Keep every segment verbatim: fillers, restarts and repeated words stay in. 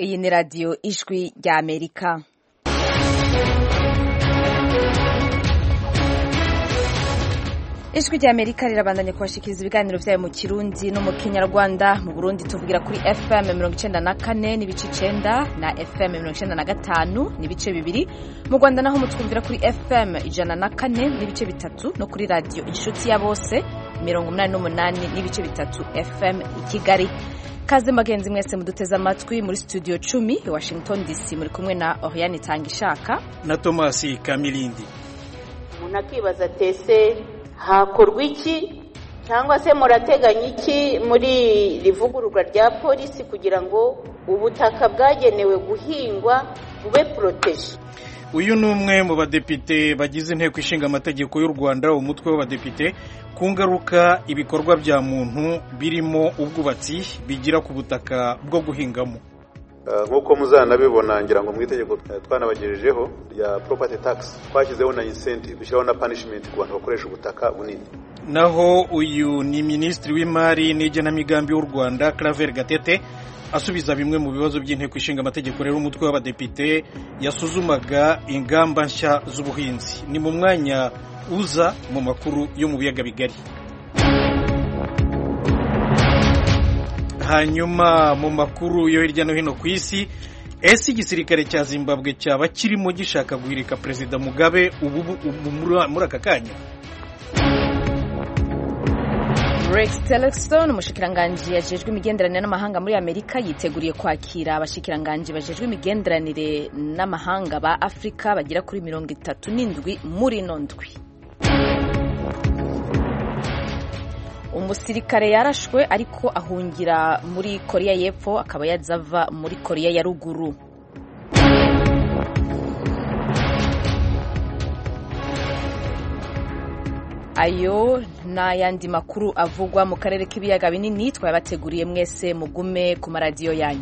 Iyi ni radiyo ijwi rya Amerika. Ijwi rya Amerika rirabandanya kubashikiriza ibiganiro vyayo mu Kirundi no mu Kinyarwanda. Mu Burundi tuvugira kuri F M mirongo icenda na kane n'ibice icenda na F M mirongo icenda na gatanu n'ibice bibiri. Mu Rwanda naho mutwumvira kuri F M ijana na kane n'ibice bitatu no kuri radio Inshuti ya Bose mirongo umunani n'umunani n'ibice bitatu F M i Kigali. Kaze magenzi mwese muduteza amatwi muri studio cumi i Washington D C, muri kumwe na Oriane Tangishaka na Thomas Kamilindi. Munakibaza tese hakorwa iki cyangwa se murateganya iki muri rivugururwa rya polisi kugira ngo ubutaka bwagenewe guhingwa bube protege. Uyu ni umwe mu badepite bagize inteko ishinga amategeko y'u Rwanda, umutwe w'abadepite, ku ngaruka ibikorwa bya muntu birimo ubwubatsi bigira ku butaka bwo guhingamo. Nk'uko muzanabibona ngira ngo mu itegeko twanabagejejeho ya property tax twashyizeho na incentive, dushyiraho na punishment ku bantu bakoresha ubutaka bunini. Naho uyu ni Minisitiri w'Imari n'Igenamigambi w'u Rwanda Claver Gatete asubiza bimwe mu bibazo by'inteko ishinga amategeko rero umutwe w'abadepite yasuzumaga ingamba nshya z'ubuhinzi. Ni mu mwanya uza mu makuru yo mu biyaga bigari. Hanyuma mu makuru yo hirya no hino ku isi, ese igisirikare cya Zimbabwe cyaba kirimo gishaka guhirika Perezida Mugabe ubu muri aka kanya? Rex Tillerson, umushikiranganji yajejwe imigenderanire n'amahanga muri Amerika, yiteguriye kwakira abashikiranganji bajejwe imigenderanire n'amahanga ba Afrika bagira kuri mirongo itatu n'indwi muri nondwi. Umusirikare yarashwe ariko ahungira muri Korea y'Epfo, akaba yazava muri Korea ya Ruguru. Ayo n'ayandi makuru avugwa mu karere k'ibiyaga binini twabateguriye. Mwese mugume ku maradiyo yanyu.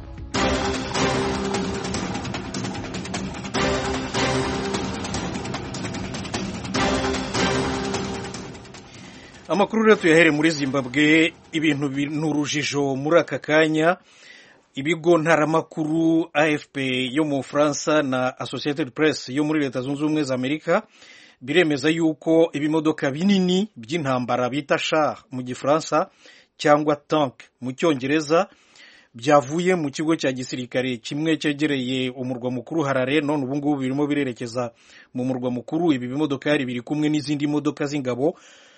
Amakuru rero tuyahere muri Zimbabwe. Ibintu n'urujijo muri aka kanya. Ibigo ntaramakuru A F P yo mu Faransa na Associated Press yo muri Leta Zunze Ubumwe za Amerika biremeza yuko ibimodoka binini by'intambara bita char mu Gifaransa cyangwa tank mu Cyongereza byavuye mu kigo cya gisirikare kimwe cyegereye umurwa mukuru Harare, none ubu ngubu birimo birerekeza mu murwa mukuru. Ibi bimodoka yari biri kumwe n'izindi modoka z'ingabo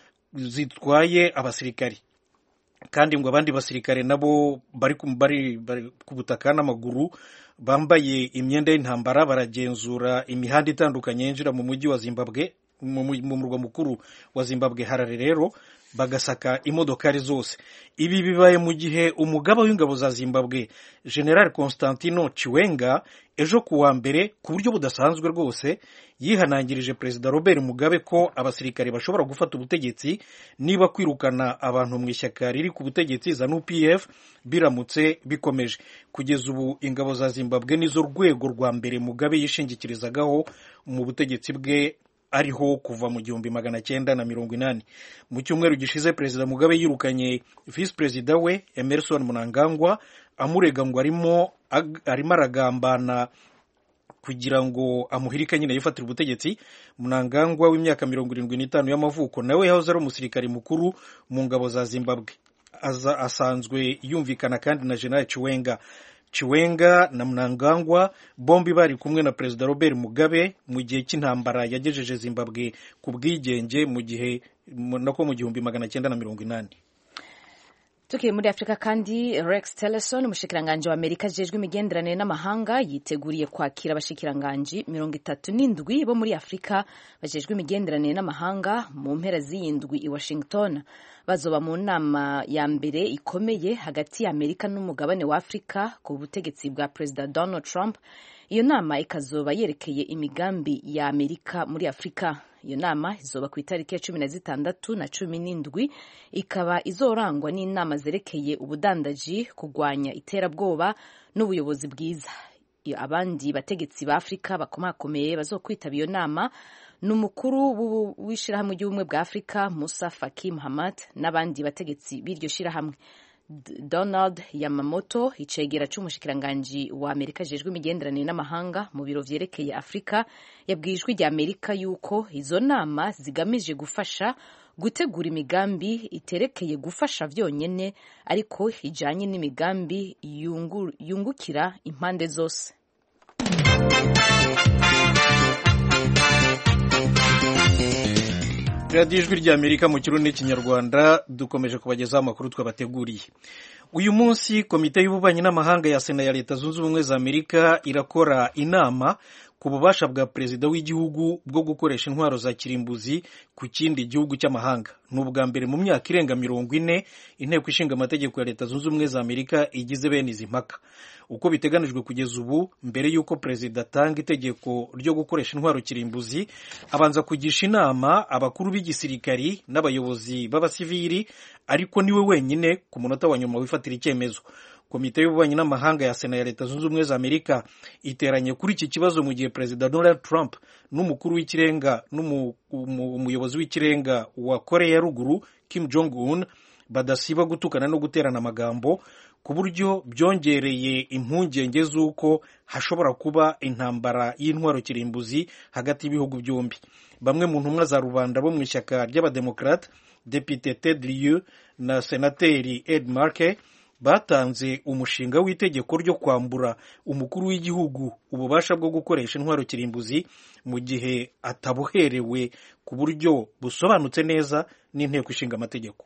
zitwaye abasirikari, kandi ngo abandi basirikare nabo bari bari ku butaka n'amaguru bambaye imyenda y'intambara baragenzura imihanda itandukanye yinjira mu mujyi wa Zimbabwe, mu murwa mukuru wa Zimbabwe Harare, rero bagasaka imodokari zose. Ibi bibaye mu gihe umugaba w'ingabo za Zimbabwe General Constantino Chiwenga ejo kuwa mbere ku buryo budasanzwe rwose yihanangirije Perezida Robert Mugabe ko abasirikare bashobora gufata ubutegetsi niba kwirukana abantu mu ishyaka riri ku butegetsi ZANU P F biramutse bikomeje. Kugeza ubu ingabo za Zimbabwe nizo rwego rwa mbere Mugabe yishingikirizagaho mu butegetsi bwe ariho kuva mu gihumbi magana cyenda na mirongo inani. Mu cyumweru gishize Perezida Mugabe yirukanye Vice Perezida we Emerson Mnangagwa amurega ngo arimo arimo aragambana kugira ngo amuhirike nyine yifatira ubutegetsi. Mnangagwa w'imyaka mirongo irindwi n'itanu y'amavuko nawe yahoze ari umusirikare mukuru mu ngabo za Zimbabwe, aza asanzwe yumvikana kandi na General Chiwenga. Chiwenga na Mnangagwa bombi bari kumwe na Perezida Robert Mugabe mu gihe cy'intambara yagejeje Zimbabwe ku bwigenge mu gihe nako mu gihumbi magana cyenda na mirongo inani. Tukiri muri Afrika kandi, Rex Tillerson, umushikiranganji wa Amerika ajejwe imigenderanire n'amahanga, yiteguriye kwakira abashikiranganji mirongo itatu n'indwi bo muri Afrika bajejwe imigenderanire n'amahanga mu mpera z'iyindwi i Washington. Bazoba mu nama ya mbere ikomeye hagati ya Amerika n'umugabane wa Afrika ku butegetsi bwa Perezida Donald Trump. Iyo nama ikazoba yerekeye imigambi ya Amerika muri Afrika. Iyo nama izoba ku itariki ya cumi na zitandatu na cumi n'indwi, ikaba izorangwa n'inama zerekeye ubudandaji, kurwanya iterabwoba n'ubuyobozi bwiza. Abandi bategetsi ba Afrika bakomakomeye bazokwitaba iyo nama n'umukuru w'ishirahamwe ry'ubumwe bwa Afrika Musa Faki Mahamat n'abandi bategetsi b'iryo shirahamwe. Donald Yamamoto icegera c'umushikiranganji wa Amerika ajejwe imigenderanire n'amahanga mu biro vyerekeye Afrika yabwiye ijwi rya Amerika yuko izo nama zigamije gufasha gutegura imigambi iterekeye gufasha vyonyene ariko ijanye n'imigambi yungu, yungukira impande zose. radiyo ijwi rya Amerika mu kirundi n'ikinyarwanda dukomeje kubagezaho amakuru twabateguriye. Uyu munsi komite y'ububanyi n'amahanga ya Sena ya Leta Zunze Ubumwe za Amerika irakora inama ku bubasha bwa perezida w'igihugu bwo gukoresha intwaro za kirimbuzi ku kindi gihugu cy'amahanga. Ni ubwa mbere mu myaka irenga mirongo ine inteko ishinga amategeko ya Leta Zunze Ubumwe za Amerika igize bene izi mpaka. Uko biteganijwe kugeza ubu, mbere y'uko perezida atanga itegeko ryo gukoresha intwaro kirimbuzi, abanza kugisha inama abakuru b'igisirikari n'abayobozi b'abasivili, ariko niwe wenyine ku munota wa nyuma wifatira icyemezo. Komite y'ububanyi n'amahanga ya Sena ya Leta Zunze Ubumwe za Amerika iteranye kuri iki kibazo mu gihe perezida Donald Trump n'umukuru w'ikirenga n'umuyobozi w'ikirenga wa Korea ya Ruguru Kim Jong Un badasiba gutukana no guterana amagambo, ku buryo byongereye impungenge z'uko hashobora kuba intambara y'intwaro kirimbuzi hagati y'ibihugu byombi. Bamwe mu ntumwa za rubanda bo mu ishyaka ry'abademokrate, Depite Ted Lieu na Senateri Ed Markey batanze umushinga w'itegeko ryo kwambura umukuru w'igihugu ububasha bwo gukoresha intwaro kirimbuzi mu gihe atabuherewe ku buryo busobanutse neza n'inteko ishinga amategeko.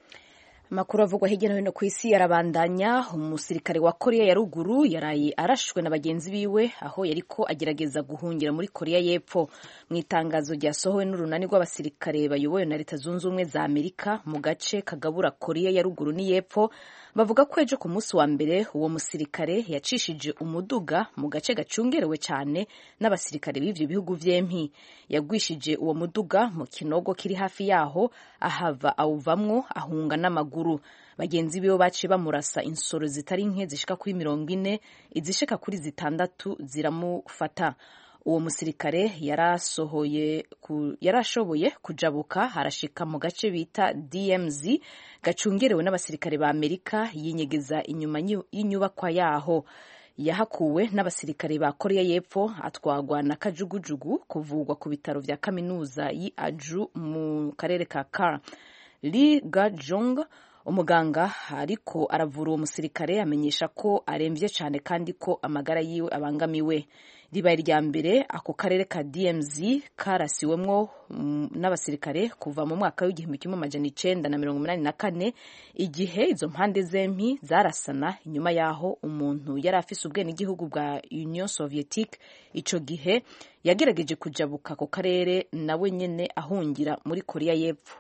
Amakuru avugwa hirya no hino ku isi yarabandanya. Umusirikare wa Korea ya Ruguru yaraye arashwe na bagenzi biwe aho yariko agerageza guhungira muri Korea y'Epfo. Mu itangazo ryasohowe n'urunani rw'abasirikare bayobowe na Leta Zunze Ubumwe za Amerika mu gace kagabura Korea ya Ruguru n'Iyepfo, bavuga ko ejo ku munsi wa mbere uwo musirikare yacishije umuduga mu gace gacungerewe cyane n'abasirikare b'ivyo bihugu vyempi. Yagwishije uwo muduga mu kinogo kiri hafi yaho, ahava awuvamwo ahunga n'amaguru. Bagenzi biwe baciye bamurasa insoro zitari nke zishika kuri mirongo ine, izishika kuri zitandatu ziramufata. Uwo musirikare yarasohoye ku, yarashoboye kujabuka harashika mu gace bita D M Z gacungerewe n'abasirikare ba Amerika, yinyegeza inyuma y'inyubakwa yaho. Yahakuwe n'abasirikare ba Korea y'Epfo, atwagwa na kajugujugu kuvugwa ku bitaro vya kaminuza yi Aju mu karere ka Kar. Lee Ga-jong, umuganga ariko aravura uwo musirikare, amenyesha ko aremvye cyane kandi ko amagara yiwe abangamiwe. Ribaye rya mbere ako karere ka D M Z karasiwemwo n'abasirikare kuva mu mwaka w'igihumbi kimwe amajana icenda na mirongo umunani na kane, igihe izo mpande zempi zarasana inyuma yaho umuntu yari afise ubwenegihugu bwa Union Soviétique ico gihe yagerageje kujabuka ako karere nawe nyene ahungira muri Korea y'Epfo.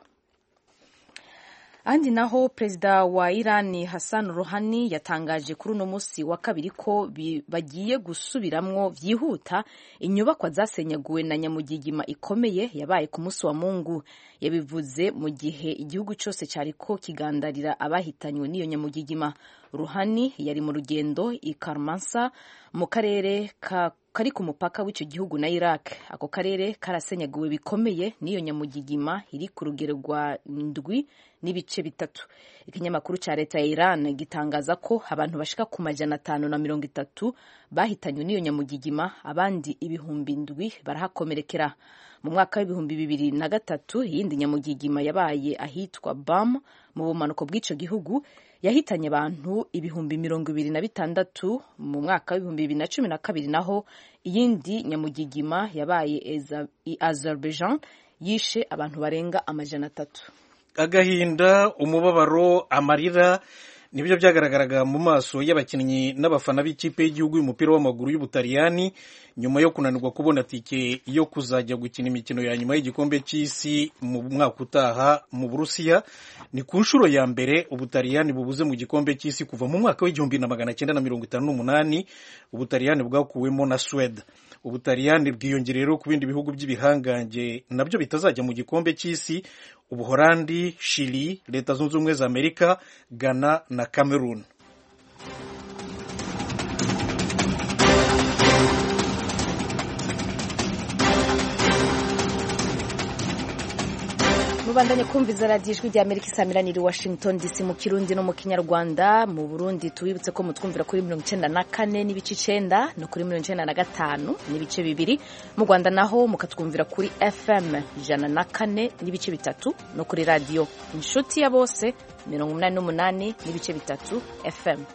Andi naho perezida wa Irani Hassan Rouhani yatangaje kuri uno musi wa kabiri ko bagiye gusubiramwo vyihuta inyubakwa zasenyaguwe na nyamugigima ikomeye yabaye ku musi wa Mungu. Yabivuze mu gihe igihugu cyose cyariko kigandarira abahitanywe n'iyo nyamugigima. Rouhani yari mu rugendo i Karmansa mu karere ka kari ku mupaka w'icyo gihugu na Iraq. Ako karere karasenyaguwe bikomeye n'iyo nyamugigima iri ku rugero rwa ndwi n'ibice bitatu. Ikinyamakuru ca leta ya Iran gitangaza ko abantu bashika ku majana atanu na mirongo itatu bahitanywe n'iyo nyamugigima, abandi ibihumbi ndwi barahakomerekera. Mu mwaka w'ibihumbi bibiri na gatatu iyindi nyamugigima yabaye ahitwa Bam mu bumanuko bw'ico gihugu, yahitanye abantu ibihumbi mirongo ibiri na bitandatu. Mu mwaka w'ibihumbi bibiri na cumi na kabiri naho iyindi nyamugigima yabaye i Azerbaijan yishe abantu barenga amajana atatu. Agahinda, umubabaro, amarira nibyo byagaragaraga mu maso y'abakinnyi n'abafana b'ikipe y'igihugu y'umupira w'amaguru y'Ubutaliyani nyuma yo kunanirwa kubona tike yo kuzajya gukina imikino ya nyuma y'igikombe cy'isi mu mwaka utaha mu Burusiya. Ni ku nshuro ya mbere Ubutaliyani bubuze mu gikombe cy'isi kuva mu mwaka w'igihumbi na magana cyenda na mirongo itanu n'umunani. Ubutaliyani bwakuwemo na Sweden. Ubutaliyani bwiyongera rero ku bindi bihugu by'ibihangange nabyo bitazajya mu gikombe cy'isi: Ubuholandi, Chili, Leta Zunze Ubumwe za Amerika, Ghana na Cameroon. Mu mubandanye kumviza radiyo ijwi rya Amerika isamiraniye Washington D C mu Kirundi no mu Kinyarwanda. Mu Burundi tubibutse ko mutwumvira kuri mirongo icenda na kane n'ibice icenda no kuri mirongo icenda na gatanu n'ibice bibiri. Mu Rwanda naho mukatwumvira kuri F M ijana na kane n'ibice bitatu no kuri radio Inshuti ya Bose mirongo umunani n'umunani n'ibice bitatu F M.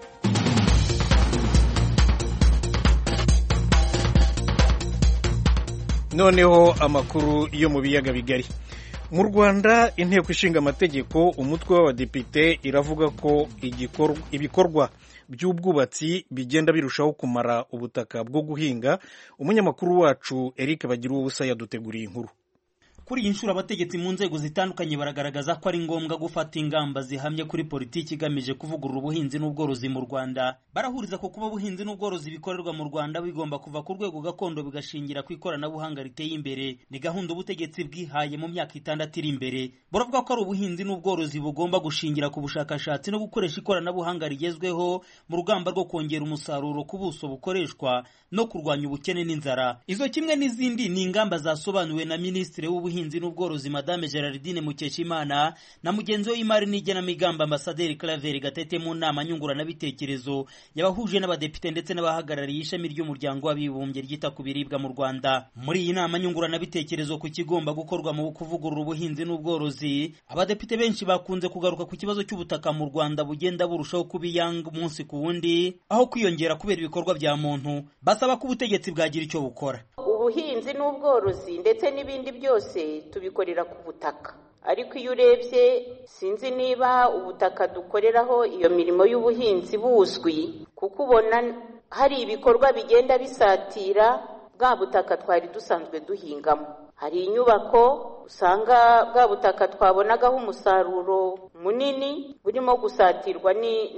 Noneho amakuru yo mu biyaga bigari. Mu Rwanda inteko ishinga amategeko umutwe w'abadepite iravuga ko ibikorwa by'ubwubatsi bigenda birushaho kumara ubutaka bwo guhinga. Umunyamakuru wacu Eric Bagiruwubusa yaduteguriye inkuru. Kuri iyi nshuro abategetsi mu nzego zitandukanye baragaragaza ko ari ngombwa gufata ingamba zihamye kuri politiki igamije kuvugurura ubuhinzi n'ubworozi mu Rwanda. Barahuriza ko kuba ubuhinzi n'ubworozi bikorerwa mu Rwanda bigomba kuva ku rwego gakondo bigashingira ku ikoranabuhanga riteye imbere. Ni gahunda ubutegetsi bwihaye mu myaka itandatu iri imbere. Baravuga ko ari ubuhinzi n'ubworozi bugomba gushingira ku bushakashatsi no gukoresha ikoranabuhanga rigezweho mu rugamba rwo kongera umusaruro ku buso bukoreshwa no kurwanya ubukene n'inzara. Izo kimwe n'izindi ni ingamba zasobanuwe na Minisitiri w'Ubuhinzi Ubuhinzi n'ubworozi Madame Gerardine Mukeshimana na mugenzi w'imari n'igenamigambi Ambasaderi Claver Gatete mu nama nyunguranabitekerezo yabahuje n'abadepite ndetse n'abahagarariye ishami ry'umuryango w'abibumbye ryita ku biribwa mu Rwanda. Muri iyi nama nyunguranabitekerezo ku kigomba gukorwa mu kuvugurura ubuhinzi n'ubworozi, abadepite benshi bakunze kugaruka ku kibazo cy'ubutaka mu Rwanda bugenda burushaho kubiyanga umunsi ku wundi aho kwiyongera kubera ibikorwa bya muntu. Basaba ko ubutegetsi bwagira icyo bukora. Ubuhinzi n'ubworozi ndetse n'ibindi byose tubikorera ku butaka, ariko iyo urebye sinzi niba ubutaka dukoreraho iyo mirimo y'ubuhinzi buzwi, kuko ubona hari ibikorwa bigenda bisatira bwa butaka twari dusanzwe duhingamo. Hari inyubako usanga bwa butaka twabonagaho umusaruro munini burimo gusatirwa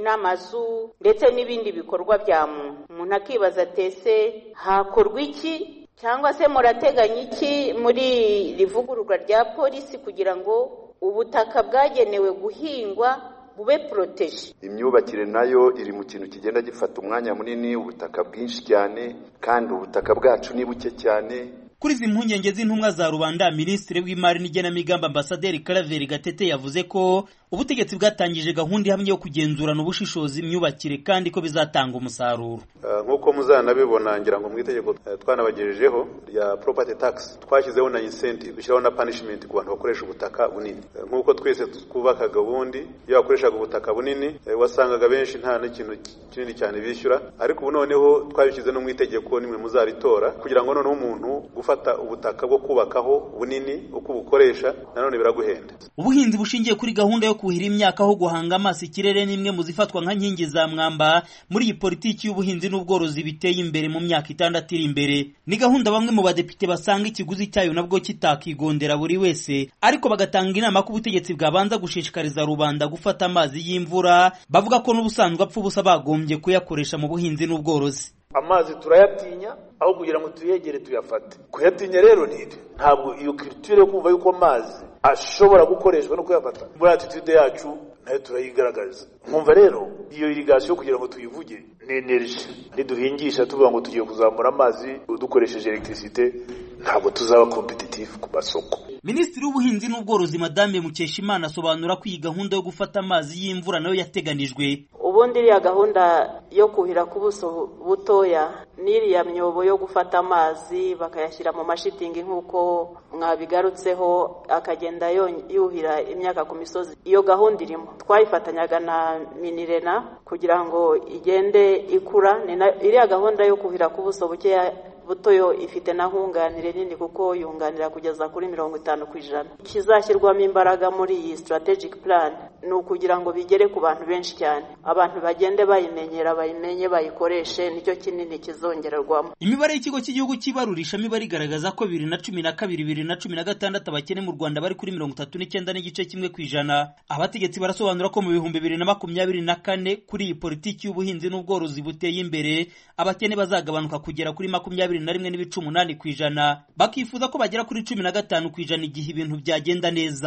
n'amazu ndetse n'ibindi bikorwa bya muntu. Umuntu akibaza tese hakorwa iki cyangwa se murateganya iki muri rivugururwa rya polisi kugira ngo ubutaka bwagenewe guhingwa bube protege. Imyubakire nayo iri mu kintu kigenda gifata umwanya munini, ubutaka bwinshi cyane kandi ubutaka bwacu ni buke cyane. Kuri izi mpungenge z'intumwa za rubanda, Minisitiri w'Imari n'Igenamigambi Ambasaderi Claver Gatete yavuze ko ubutegetsi bwatangije gahunda ihamye yo kugenzurana ubushishozi imyubakire kandi ko bizatanga umusaruro. Nk'uko muzanabibona ngira ngo mu itegeko twanabagejejeho rya property tax twashyizeho na incentive, dushyiraho na punishment ku bantu bakoresha ubutaka bunini. Nk'uko twese twubakaga ubundi iyo bakoreshaga ubutaka bunini wasangaga benshi nta n'ikintu kinini cyane bishyura, ariko ubu noneho twabishyize no mu itegeko nimwe muzaritora kugira ngo noneho umuntu gufata ubutaka bwo kubakaho bunini uko bukoresha nanone biraguhenda. Ubuhinzi bushingiye kuri gahunda yo kuhira imyaka aho guhanga amaso ikirere nimwe muzifatwa nka nkingi za mwamba muri iyi politiki y'ubuhinzi n'ubworozi biteye imbere mu myaka itandatu iri imbere. Ni gahunda bamwe mu badepite basanga ikiguzi cyayo nabwo kitakigondera buri wese, ariko bagatanga inama ko ubutegetsi bwabanza gushishikariza rubanda gufata amazi y'imvura, bavuga ko n'ubusanzwe apfa ubusa bagombye kuyakoresha mu buhinzi n'ubworozi. Amazi turayatinya aho kugira ngo tuyegere tuyafate. Kuyatinya rero ni ntabwo iyo culture yo kumva yuko amazi ashobora gukoreshwa no kuyafata muri attitude yacu nayo turayigaragaza. Nkumva rero iyo irrigation kugira ngo tuyivuge ni energy, niduhingisha tuvuga ngo tugiye kuzamura amazi dukoresheje electricité ntabwo tuzaba competitive ku masoko. Minisitiri w'Ubuhinzi n'Ubworozi Madame Mukeshimana asobanura ko iyi gahunda yo gufata amazi y'imvura nayo yateganijwe. Ubundi iriya gahunda yo kuhira ku buso butoya n'iriya myobo yo gufata amazi bakayashyira mu mashitingi nk'uko mwabigarutseho akagenda yuhira imyaka ku misozi, iyo gahunda irimo. Twayifatanyaga na Minirena kugira ngo igende ikura. Iriya gahunda yo kuhira ku buso bukeya butoyo ifite na hunganire nini kuko yunganira kugeza kuri mirongo itanu ku ijana. Kizashyirwamo imbaraga muri iyi strategic plan ni ukugira ngo bigere ku bantu benshi cyane, abantu bagende bayimenyera, bayimenye, bayikoreshe, nicyo kinini kizongererwamo. Imibare y'ikigo cy'igihugu cy'ibarurisha mibare igaragaza ko bibiri na cumi na kabiri bibiri na cumi na gatandatu abakene mu Rwanda bari kuri mirongo itatu n'icyenda n'igice kimwe ku ijana. Abategetsi barasobanura ko mu bihumbi bibiri na makumyabiri na kane kuri iyi politiki y'ubuhinzi n'ubworozi buteye imbere abakene bazagabanuka kugera kuri makumyabiri na rimwe n'ibice umunani ku ijana, bakifuza ko bagera kuri cumi na gatanu ku ijana igihe ibintu byagenda neza.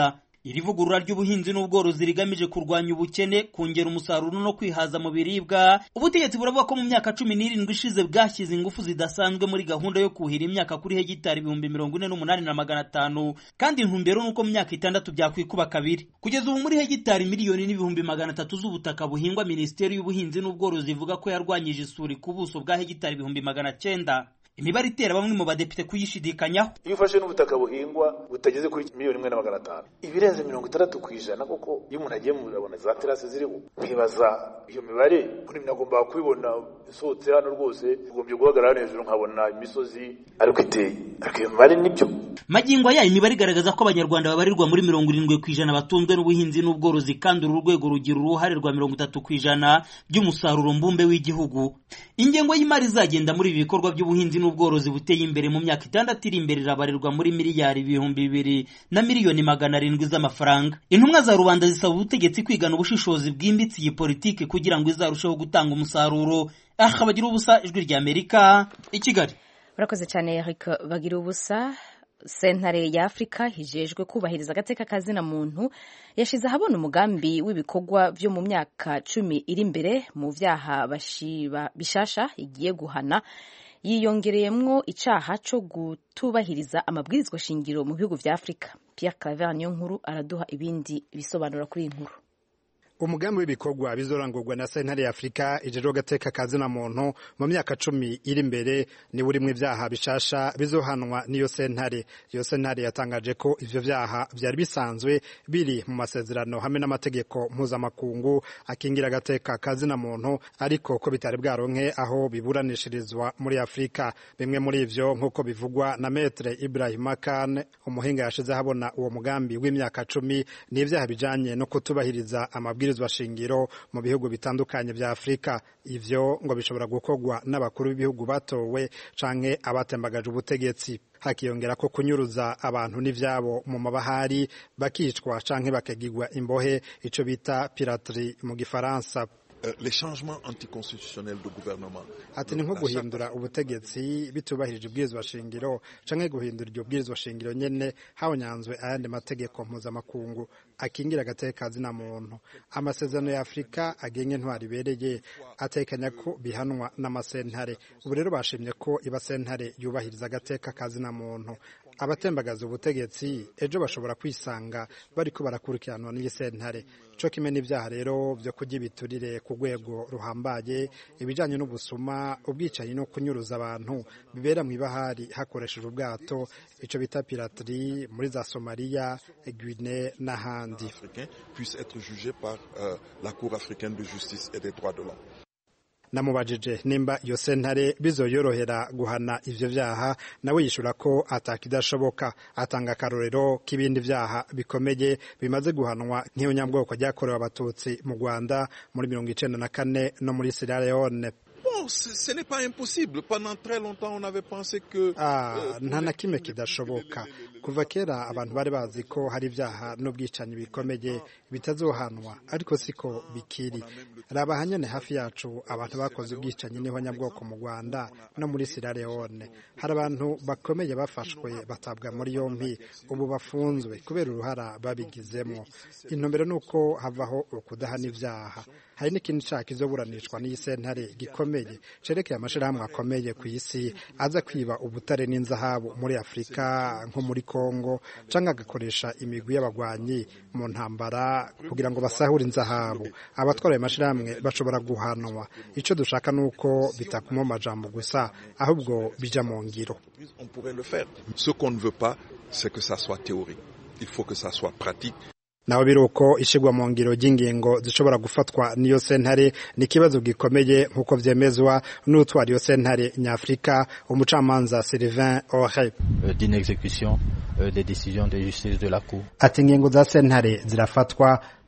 iri vugurura ry'ubuhinzi n'ubworozi rigamije kurwanya ubukene, kongera umusaruro no kwihaza mu biribwa. Ubutegetsi buravuga ko mu myaka cumi n'irindwi ishize bwashyize ingufu zidasanzwe muri gahunda yo kuhira imyaka kuri hegitari ibihumbi mirongo ine n'umunani na magana atanu, kandi intumbero nuko mu myaka itandatu byakwikuba kabiri. Kugeza ubu muri hegitari miliyoni n'ibihumbi magana atatu z'ubutaka buhingwa, Minisiteri y'Ubuhinzi n'Ubworozi ivuga ko yarwanyije isuri ku buso bwa hegitari ibihumbi magana cyenda. Imibare itera bamwe mu badepite kuyishidikanyaho. Iyo ufashe n'ubutaka buhingwa butageze kuri miliyoni imwe na magana atanu, ibirenze mirongo itandatu ku ijana, koko iyo umuntu agiye murabona za terasi ziriho, nkibaza iyo mibare kuri nagomba kubibona isohotse hano rwose, ugombye guhagarara hejuru nkabona imisozi ariko iteye, ariko iyo mibare nibyo. Magingo aya imibare igaragaza ko abanyarwanda babarirwa muri mirongo irindwi ku ijana batunzwe n'ubuhinzi n'ubworozi, kandi uru rwego rugira uruhare rwa mirongo itatu ku ijana by'umusaruro mbumbe w'igihugu. Ingengo y'imari izagenda muri ibi bikorwa by'ubuhinzi n'ubworozi buteye imbere mu myaka itandatu iri imbere irabarirwa muri miliyari ibihumbi bibiri na miliyoni magana arindwi z'amafaranga. Intumwa za rubanda zisaba ubutegetsi kwigana ubushishozi bwimbitse iyi politiki kugira ngo izarusheho gutanga umusaruro. Aha bagira ubusa, Ijwi rya Amerika, i Kigali. Urakoze cyane Eric bagira ubusa. Sentare ya Afrika hijejwe kubahiriza agateka kazina muntu yashize ahabona umugambi w'ibikorwa byo mu myaka cumi iri imbere mu vyaha bashiba bishasha igiye guhana, yiyongereyemwo icaha co gutubahiriza amabwirizwa shingiro mu bihugu vya Afrika. Pierre Claver niyo nkuru araduha ibindi bisobanura kuri iyi nkuru. Umugambi w'ibikorwa bizorangurwa na Sentare ya Afrika ijejwe agateka kazina muntu mu myaka cumi iri imbere ni burimwe ivyaha bishasha bizohanwa niyo sentare. Iyo sentare yatangaje ko ivyo vyaha vyari bisanzwe biri mu masezerano hamwe n'amategeko mpuzamakungu akingira agateka kazina muntu, ariko ko bitari bwaronke aho biburanishirizwa muri Afrika. Bimwe muri ivyo nk'uko bivugwa na Maître Ibrahim Kane, umuhinga yashize habona uwo mugambi w'imyaka cumi, ni ivyaha bijanye no kutubahiriza amabwiriza shingiro mu bihugu bitandukanye vya Afrika. Ivyo ngo bishobora gukorwa n'abakuru b'ibihugu batowe canke abatembagaje ubutegetsi. Hakiyongera ko kunyuruza abantu n'ivyabo mu mabahari, bakicwa canke bakagirwa imbohe, ico bita piraterie mu Gifaransa. Les changements anticonstitutionnels de gouvernement. Ati ni nko guhindura ubutegetsi bitubahirije ubwirizwa shingiro canke guhindura iryo bwirizwa shingiro nyene habonyanzwe ayandi mategeko mpuzamakungu akingira agateka kazina muntu. Amasezerano ya Afrika agenye ntwari bereye atekanya ko bihanwa n'amasentare. Ubu rero bashimye ko iba sentare yubahiriza agateka kazina muntu. Abatembagaza ubutegetsi ejo bashobora kwisanga bariko barakurikiranwa n'iyi sentare. Co kimwe n'ivyaha rero vyo kurya ibiturire ku rwego ruhambaye, ibijanye n'ubusuma, ubwicanyi no kunyuruza abantu bibera mw'ibahari hakoresheje ubwato, ico bita piraterie muri za Somalia, Guinée n'ahandi. Puisse être jugé par euh, la Cour africaine de justice et des droits de l'homme. Namubajije nimba iyo sentare bizoyorohera guhana ivyo vyaha, nawe yishura ko atakidashoboka. Atanga akarorero k'ibindi vyaha bikomeye bimaze guhanwa nk'iyo nyabwoko ryakorewe abatutsi mu Rwanda muri mirongo icenda na kane no muri Sierra Leone. Bon, ce n'est pas impossible. Pendant très longtemps, on avait pensé que ah nta na kimwe kidashoboka. Kuva kera abantu bari bazi ko hari ivyaha n'ubwicanyi bikomeye bitazohanwa, ariko siko bikiri. Raba hanyene hafi yacu abantu bakoze ubwicanyi niho nyabwoko mu Rwanda no muri Sierra Leone. Hari abantu bakomeye bafashwe batabwa muri yompi, ubu bafunzwe kubera uruhara babigizemo. Intumbero nuko havaho ukudahana ivyaha. Hari n'ikindi cyaha kizoburanishwa n'iyi sentare gikomeye cerekeye amashirahamwe akomeye ku isi aza kwiba ubutare n'inzahabu muri Afrika nko muri Kongo, canke agakoresha imigwi y'abagwanyi mu ntambara kugira ngo basahure inzahabu. Abatwara amashirahamwe bashobora guhanwa. Ico dushaka nuko bitakuma amajambo gusa, ahubwo bija mu ngiro. On pourrait le faire. Ce qu'on ne veut pas, c'est que ça soit théorique. Il faut que ça soit pratique. Naho biruko ishigwa mu ngiro ry'ingingo zishobora gufatwa niyo sentare ni kibazo gikomeye nkuko vyemezwa n'utwara iyo sentare nyafrika umucamanza Sylvain Oré. D'inexécution des décisions de justice de la Cour. Ati ingingo za sentare zirafatwa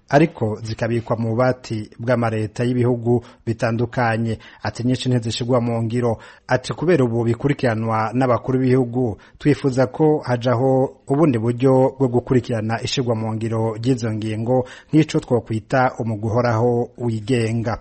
ariko zikabikwa mu bubati bw'amareta y'ibihugu bitandukanye. Ati nyinshi ntizishigwa mu ngiro. Ati kubera ubu bikurikiranwa n'abakuru b'ibihugu, twifuza ko hajaho ubundi buryo bwo gukurikirana ishigwa mu ngiro ry'izo ngingo nk'ico twokwita umuguhoraho wigenga.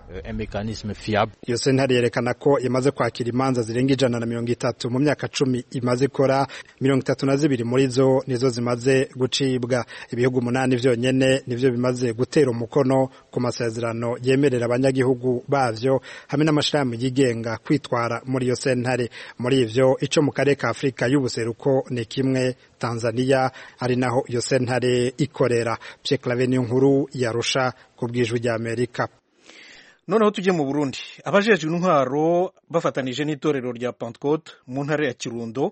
Iyo sentare yerekana ko imaze kwakira imanza zirenga ijana na mirongo itatu mu myaka cumi imaze ikora. Mirongo itatu na zibiri muri zo nizo zimaze gucibwa. Ibihugu umunani vyonyene nivyo bimaze gutera umukono ku masezerano yemerera abanyagihugu bavyo hamwe n'amashirahamwe yigenga kwitwara muri iyo sentare. Muri ivyo ico mu karere ka Afrika y'ubuseruko ni kimwe, Tanzania, ari naho iyo sentare ikorera. Pierre Claver Niyonkuru yarusha ku bw'ijwi rya Amerika. Noneho tujye mu Burundi. Abajejwe intwaro bafatanije n'itorero rya Pentecote mu ntara ya Kirundo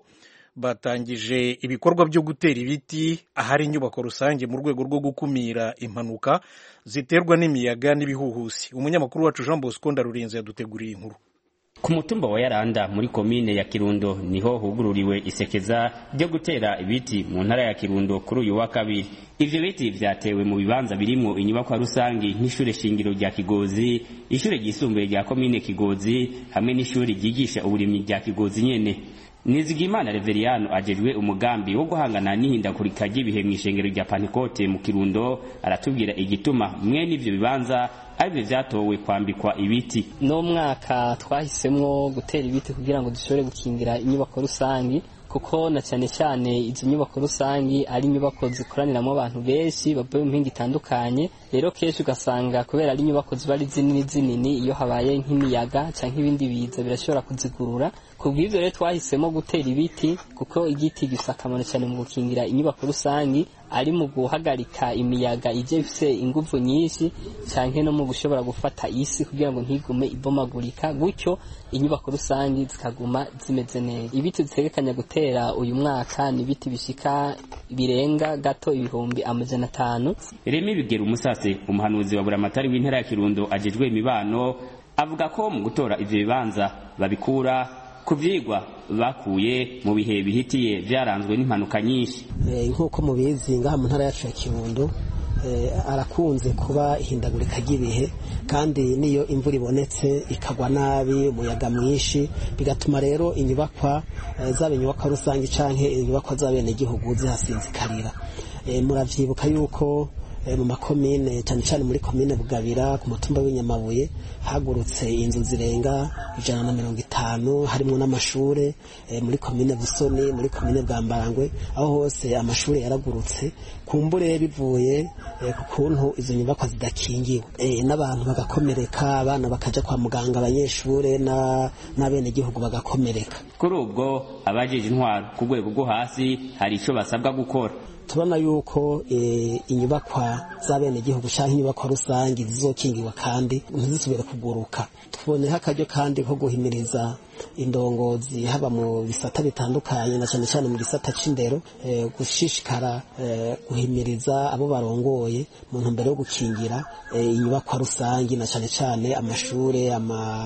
batangije ibikorwa byo gutera ibiti ahari inyubako rusange mu rwego rwo gukumira impanuka ziterwa n'imiyaga n'ibihuhusi. Umunyamakuru wacu Jean Bosco Ndarurinze yaduteguriye inkuru. Ku mutumba wa Yaranda muri komine ya Kirundo niho hugururiwe isekeza ryo gutera ibiti mu ntara ya Kirundo kuri uyu wa kabiri. Ivyo biti vyatewe mu bibanza birimo inyubako rusangi nk'ishure shingiro rya Kigozi, ishure ryisumbuye rya komine Kigozi hamwe n'ishure ryigisha uburimyi rya Kigozi nyene. Nizigimana Reveriano ajejwe umugambi wo guhangana n'ihindagurika ry'ibihe mw'ishengero rya Pentecote mu Kirundo aratubwira igituma mwe n'ivyo bibanza aribyo vyatowe kwambikwa ibiti. No mwaka twahisemwo gutera ibiti kugira ngo dushobore gukingira inyubako rusangi, kuko na cyane cyane izo nyubako rusangi ari inyubako zikoraniramo abantu benshi bavuye mu mpinga itandukanye. Rero kenshi ugasanga kubera ari inyubako ziba ari zinini zinini, iyo habaye nk'imiyaga canke ibindi biza birashobora kuzigurura. Kubw'ivyo rero twahisemo gutera ibiti, kuko igiti gifise akamaro cyane mu gukingira inyubako rusangi, ari mu guhagarika imiyaga ije ifise inguvu nyinshi canke no mu gushobora gufata isi kugira ngo ntigume ibomagurika, gutyo inyubako rusangi zikaguma zimeze neza. Ibiti dutegekanya gutera uyu mwaka ni ibiti bishika birenga gato ibihumbi amajana atanu. Remi Bigera Umusase, umuhanuzi wa Buramatari w'intara ya Kirundo ajejwe imibano, avuga ko mu gutora ivyo bibanza babikura kuvyigwa bakuye mu bihe bihitiye vyaranzwe n'impanuka nyinshi. Eh nkuko mubizi ngaha mu ntara yacu ya Kirundo eh, arakunze kuba ihindagurika ry'ibihe, kandi niyo imvura ibonetse ikagwa nabi, umuyaga mwinshi, bigatuma rero inyubakwa eh, zaba inyubakwa rusange canke inyubakwa z'abene gihugu zihasinzikarira. Eh, muravyibuka yuko E, mu makomine cyane cyane muri komine Bugabira ku mutumba w'Inyamabuye hagurutse inzu zirenga ijana na mirongo itanu, harimo n'amashure e, muri komine Busoni, muri komine Bwambarangwe, aho hose amashure yaragurutse kumbure bivuye e, ku kuntu izo nyubakwa zidakingiwe, e, n'abantu bagakomereka, abana bakaja kwa muganga, abanyeshure na n'abene gihugu bagakomereka. Kuri ubwo abajeje intwaro ku rwego rwo hasi hari ico basabwa gukora. Tubona yuko e, inyubakwa z'abene gihugu canke inyubakwa rusangi zizokingirwa kandi ntizisubire kuguruka. Tubonera akaryo kandi ko guhimiriza indongozi haba mu bisata bitandukanye na cyane cyane mu gisata c'indero, e, gushishikara e, guhimiriza abo barongoye mu ntumbero yo gukingira e, inyubakwa rusangi na cyane cyane amashure,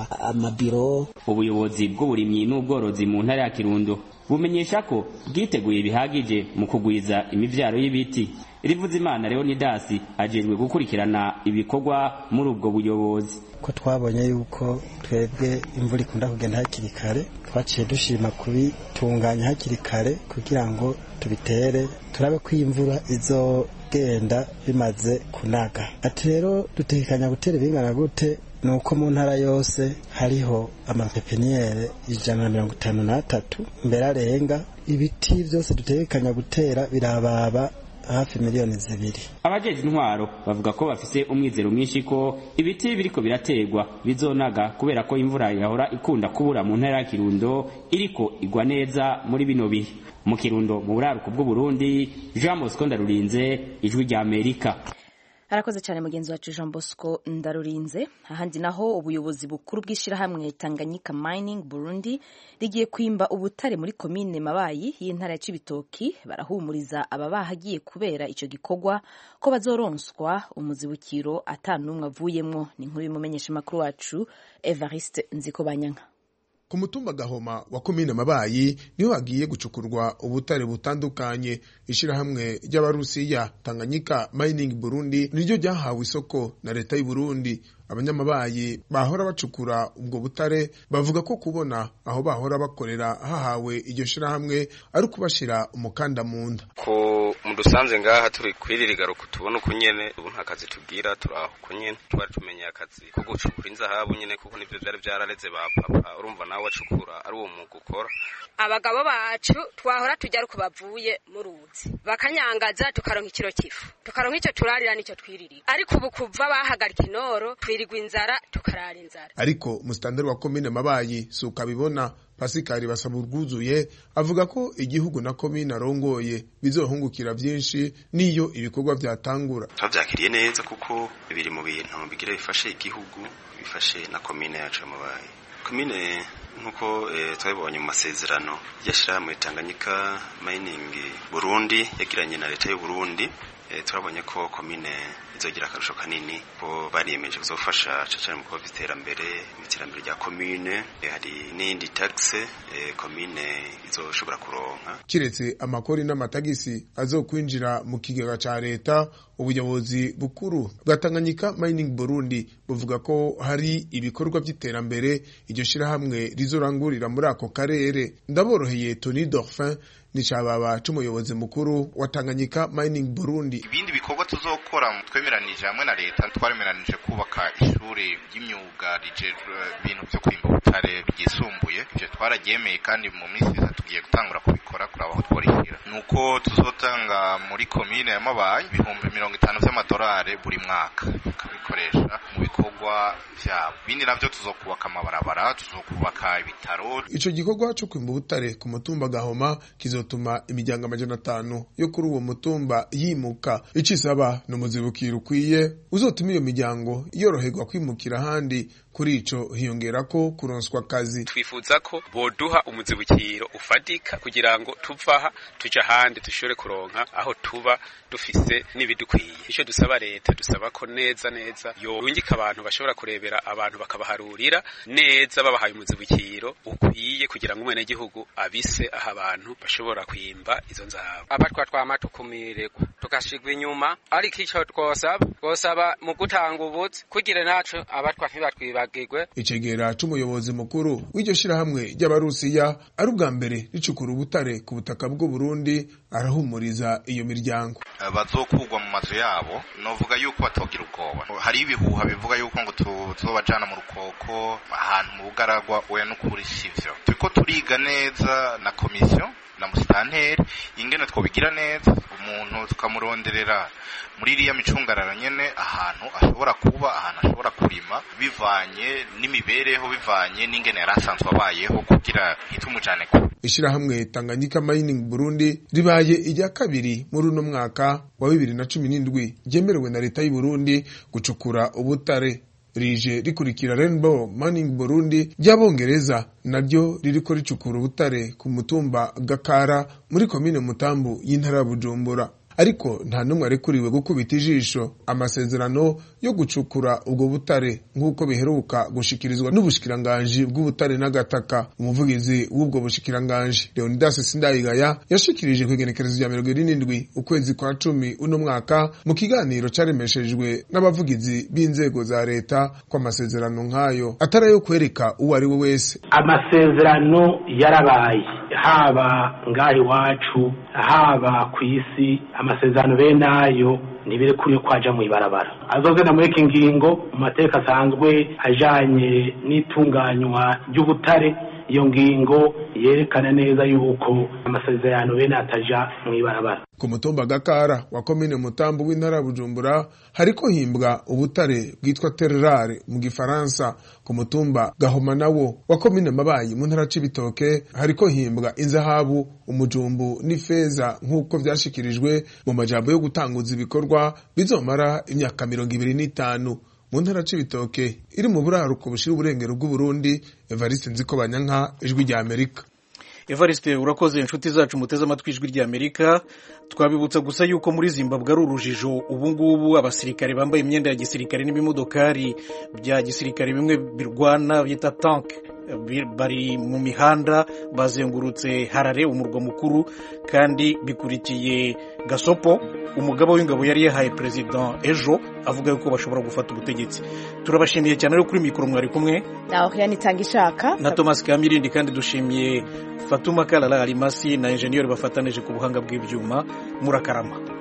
amabiro. Ubuyobozi bw'uburimyi n'ubworozi mu ntara ya Kirundo bumenyesha ko bwiteguye bihagije mu kugwiza imivyaro y'ibiti. Rivuzimana Leonidas ajejwe gukurikirana ibikorwa muri ubwo buyobozi. Ko twabonye yuko twebwe imvura ikunda kugenda hakiri kare, twaciye dushima kubitunganya hakiri kare kugira ngo tubitere, turabe ko imvura izogenda bimaze kunaga. Ati rero dutekanya gutera ibingana gute? Nuko mu ntara yose hariho amapepiniere ijana na mirongo itanu n'atatu, mbere arenga. Ibiti byose dutekanya gutera birababa hafi miliyoni zibiri. Abajeje intwaro bavuga ko bafise umwizero mwinshi ko ibiti biriko birategwa bizonaga, kubera ko imvura yahora ikunda kubura mu ntara ya Kirundo iriko igwa neza muri bino bihe. Mu Kirundo mu buraruko bw'u Burundi, Jean Bosco Ndarurinze, ijwi rya Amerika. Arakoze cyane mugenzi wacu Jean Bosco Ndarurinze. Ahandi naho ubuyobozi bukuru bw'ishirahamwe Tanganyika Mining Burundi rigiye kwimba ubutare muri komine Mabayi y'intara ya Cibitoki, barahumuriza ababahagiye kubera ico gikorwa ko bazoronswa umuzibukiro atanumwe avuyemwo. Ni nkuru y'umumenyesha makuru wacu Evariste Nzikobanyanka. ku mutumba Gahoma wa komine Mabayi niho hagiye gucukurwa ubutare butandukanye. Ishirahamwe ry'Abarusiya Tanganyika Mining Burundi niryo ryahawe isoko na leta y'u Burundi. Abanyamabayi bahora bacukura ubwo butare bavuga ko kubona aho bahora bakorera hahawe iryo shirahamwe ari kubashira umukanda mu nda. Ko mudusanze ngaha turi kwiririgaro kutubona uko nyene ubu nta kazi tugira turaho uko nyene twari tumenye akazi ko gucukura inzahabu nyene kuko nivyo byari byarareze ba papa urumva nawe wacukura ari uwo mwuga ukora. Abagabo bacu twahora tujya ruko bavuye mu ruzi bakanyangaza tukaronka ikiro kifu tukaronka icyo turarira nicyo twiriri ariko ubu kuva bahagarika inoro twirirwa inzara tukarara inzara. Ariko mustandari wa komine Mabayi suka bibona Pasikari Basaburwuzuye avuga ko igihugu na komine arongoye bizohungukira byinshi niyo ibikorwa byatangura. Twavyakiriye neza kuko biri mu bintu bigira bifashe igihugu bifashe na komine yacu Mabayi. Komine nkuko e, twabibonye mu masezerano yashirahamwe Tanganyika Mining Burundi yagiranye na leta y'u Burundi. E, turabonye ko komine izogira akarusho kanini ko bariyemeje kuzofasha cyane mu kubitera mbere imiterambere rya komine. E, hari n'indi tax e, komine izoshobora kuronka. Kiretse amakori n'amatagisi azokwinjira mu kigega ca leta, ubuyobozi bukuru bwa Tanganyika Mining Burundi buvuga ko hari ibikorwa by'iterambere iryo shirahamwe rizorangurira muri ako karere. Ndaboroheye Tony Dorfin ni cababa c'umuyobozi mukuru wa Tanganyika Mining Burundi. Ibindi bikorwa tuzokora twemeranije hamwe na leta twaremeranije kubaka ishuri ry'imyuga rijejwe ibintu byo kwimba ubutare byisumbuye. Ivyo twaragemeye kandi mu minsi iza tugiye gutangura kubikora kuraba aho tworishira. Nuko tuzotanga muri komine ya Mabayi ibihumbi mirongo itanu vy'amadolari buri mwaka tukabikoresha mu bikorwa vyabo. Bindi navyo tuzokubaka amabarabara, tuzokubaka ibitaro. Ico gikorwa cyo kwimba ubutare ku mutumba Gahoma kizotuma imiryango amajana atanu yo kuri uwo mutumba yimuka. Icisaba no muzibukira ukwiye uzotuma iyo miryango yoroherwa kwimukira handi. Kuri ico hiyongera ko kuronswa kazi. Twifuza ko boduha umuzibukiro ufatika kugira ngo tuvaha tuja handi dushore kuronka aho tuba dufise n'ibidukwiye. Ico dusaba leta dusaba ko neza neza yorungika abantu bashobora kurebera abantu bakabaharurira neza babahaye umuzibukiro ukwiye kugira ngo umwene gihugu abise aha abantu bashobora kwimba izo nzahabu. Abatwa twama tukumirirwa tukashigwa inyuma ariko ico twosaba twosaba mu gutanga ubuzi kugira naco abatwa ntibatwiba. Icegera c'umuyobozi mukuru w'iryo shirahamwe ry'Abarusiya ari ubwa mbere ricukura ubutare ku butaka bw'u Burundi arahumuriza iyo miryango. Bazokugwa mu mazu yabo novuga yuko batogira ubwoba. Hari ibihuha bivuga yuko ngo tuzobajana mu rukoko ahantu mu bugaragwa oya n'ukuri sivyo. Turiko turiga neza na komisiyo na musitanteri ingene twobigira neza umuntu tukamuronderera muri iriya micungarara nyene ahantu ashobora kuba ahantu ashobora kurima bivanye n'imibereho bivanye n'ingene yarasanzwe abayeho kugira hitumujane ku. Ishirahamwe Tanganyika Mining Burundi ribaye irya kabiri muri uno mwaka wa bibiri na cumi n'indwi ryemerewe na leta y'u Burundi gucukura ubutare. Rije rikurikira Rainbow Mining Burundi ry'Abongereza naryo ririko ricukura ubutare ku mutumba Gakara muri komine Mutambu y'intara ya Bujumbura. Ariko nta numwe arekuriwe gukubita ijisho amasezerano yo gucukura ubwo butare nk'uko biheruka gushikirizwa n'ubushikiranganje bw'ubutare n'agataka. Umuvugizi w'ubwo bushikiranganje Leonidas Sindayigaya yashikirije kwegenekerezo rya mirongo irindwi ukwezi kwa cumi uno mwaka mu kiganiro caremeshejwe n'abavugizi b'inzego za leta ko amasezerano nk'ayo atarayo kwereka uwo ari we wese. Amasezerano yarabaye haba ngahi wacu haba ku isi. Amasezerano bene ayo nibire kuri kwaja mu ibarabara azogena muri iki ngingo mu mateka asanzwe ajanye n'itunganywa ry'ubutare. Iyo ngingo yerekana neza yuko amasezerano bene ataja mu ibarabara. Ku mutumba Gakara wa komine Mutambu w'intara ya Bujumbura hariko himbwa ubutare bwitwa terrare mu gifaransa. Ku mutumba Gahoma nawo wa komine Mabayi mu ntara c'Ibitoke hariko himbwa inzahabu, umujumbu n'ifeza nk'uko vyashikirijwe mu majambo yo gutanguza ibikorwa bizomara imyaka mirongo ibiri n'itanu. Mu ntara c'Ibitoke iri mu buraruko bushira uburengero bw'u Burundi. Evariste Nzikobanyanka, Ijwi rya Amerika. Evariste urakoze inshuti zacu muteze amatwi Ijwi rya Amerika. Twabibutsa gusa yuko muri Zimbabwe ari urujijo ubu ngubu abasirikare bambaye imyenda ya gisirikare n'ibimodokari bya gisirikare bimwe birwana bita tank bari mu mihanda bazengurutse Harare umurwa mukuru kandi bikurikiye Gasopo umugabo w'ingabo yari yahaye president ejo avuga yuko bashobora gufata ubutegetsi. Turabashimiye cyane rero kuri mikoro mwari kumwe naho yanitanga ishaka na Thomas Kamirindi kandi dushimiye Fatuma Kalala Alimasi na engineer bafatanije ku buhanga bw'ibyuma. Murakarama.